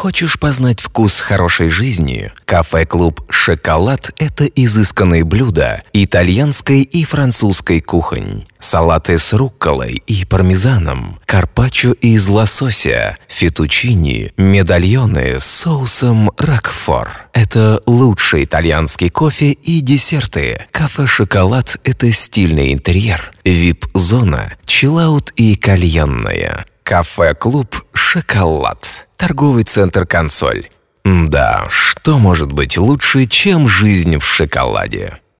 Хочешь познать вкус хорошей жизни? Кафе-клуб «Шоколад» — это изысканные блюда итальянской и французской кухонь. Салаты с рукколой и пармезаном, карпаччо из лосося, феттучини, медальоны с соусом рокфор. Это лучший итальянский кофе и десерты. Кафе «Шоколад» — это стильный интерьер, вип-зона, чиллаут и кальянная. Кафе-клуб «Шоколад». Торговый центр «Консоль». Да, что может быть лучше, чем жизнь в шоколаде?